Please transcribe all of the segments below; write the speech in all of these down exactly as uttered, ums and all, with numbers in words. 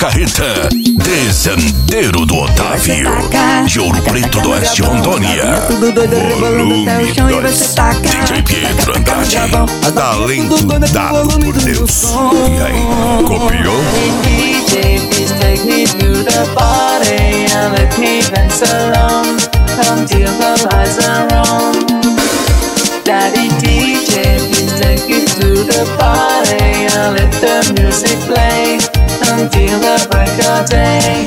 Carreta Desandeiro do Otávio, de Ouro Preto do Oeste, Rondônia. Volume dois. D J Pietro Andrade, talento dado por Deus. E aí, copiou? D J, please take me to the party and let me dance alone until the lights are on. Daddy D J, please take me to the party and let the music play until the break of day.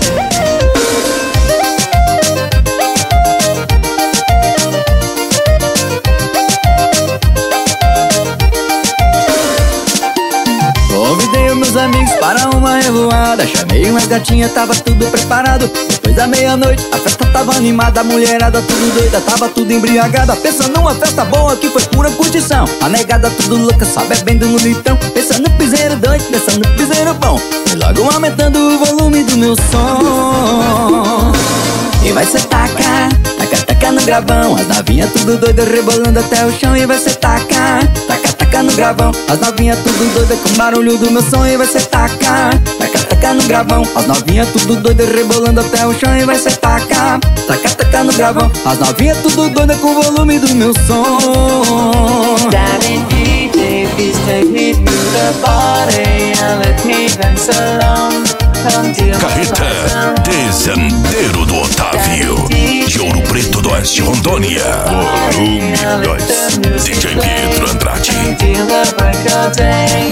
Convidei os meus amigos para uma revoada. Chamei umas gatinhas, tava tudo preparado. Depois da meia-noite, a festa tava animada. A mulherada tudo doida, tava tudo embriagada. Pensando numa festa boa que foi pura curtição. A negada tudo louca, só bebendo no litrão. Pensando no piseiro doido, pensando no piseiro bom. E logo aumentando o volume do meu som. E vai ser taca, taca, taca no gravão. As novinhas tudo doida, rebolando até o chão. E vai ser taca, taca, taca no gravão. As novinhas tudo doida com o barulho do meu som. E vai ser taca, taca, taca no gravão. As novinhas tudo doida, rebolando até o chão. E vai ser taca, taca, taca no gravão. As novinhas tudo doida com o volume do meu som. Daddy D J, please take me to the party and let me dance alone until the lights Carreta are on. Desandeiro do Otávio, de Ouro Preto do Oeste, Rondônia. Volume dois. D J Pietro Andrade. Until the break of day.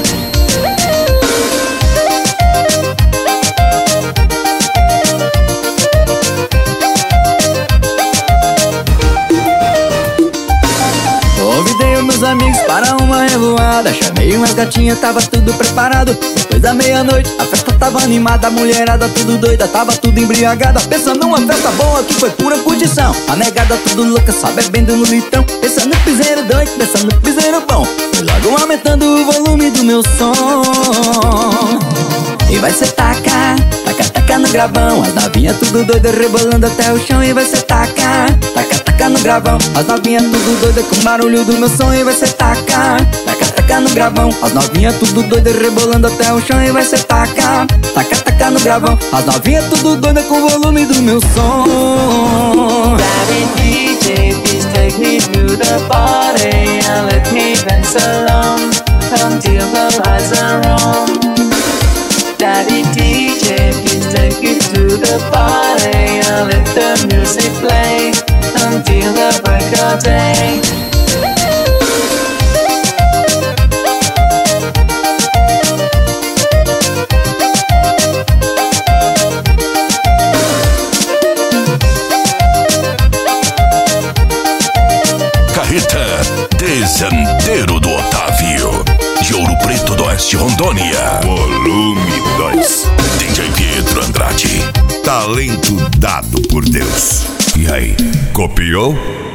Convidei os meus amigos para uma revoada. Chamei umas gatinhas, tava tudo preparado. Depois da meia-noite, a festa tava animada. A mulherada tudo doida, tava tudo embriagada. Pensando numa festa boa que foi pura curtição. A negada tudo louca, só bebendo no litrão. Pensando no piseiro doido, pensando no piseiro bom. E logo aumentando o volume do meu som. E vai ser taca, taca, taca no gravão. As novinhas tudo doida, rebolando até o chão. E vai ser taca, taca, taca no gravão. As novinhas tudo doida com o barulho do meu som. E vai ser taca, taca, taca no gravão. As novinhas tudo doida, rebolando até o chão. E vai ser taca, taca, taca no gravão. As novinhas tudo doida com o volume do meu som. Daddy D J, please take me to the party and let me dance alone until the lights are on. Daddy D J, please take me to the party and let the music play until the break of day. Carreta Desandeiro do Otávio, de Ouro Preto do Oeste, Rondônia. Volume dois. D J Pietro Andrade, talento dado por Deus. E aí, copiou?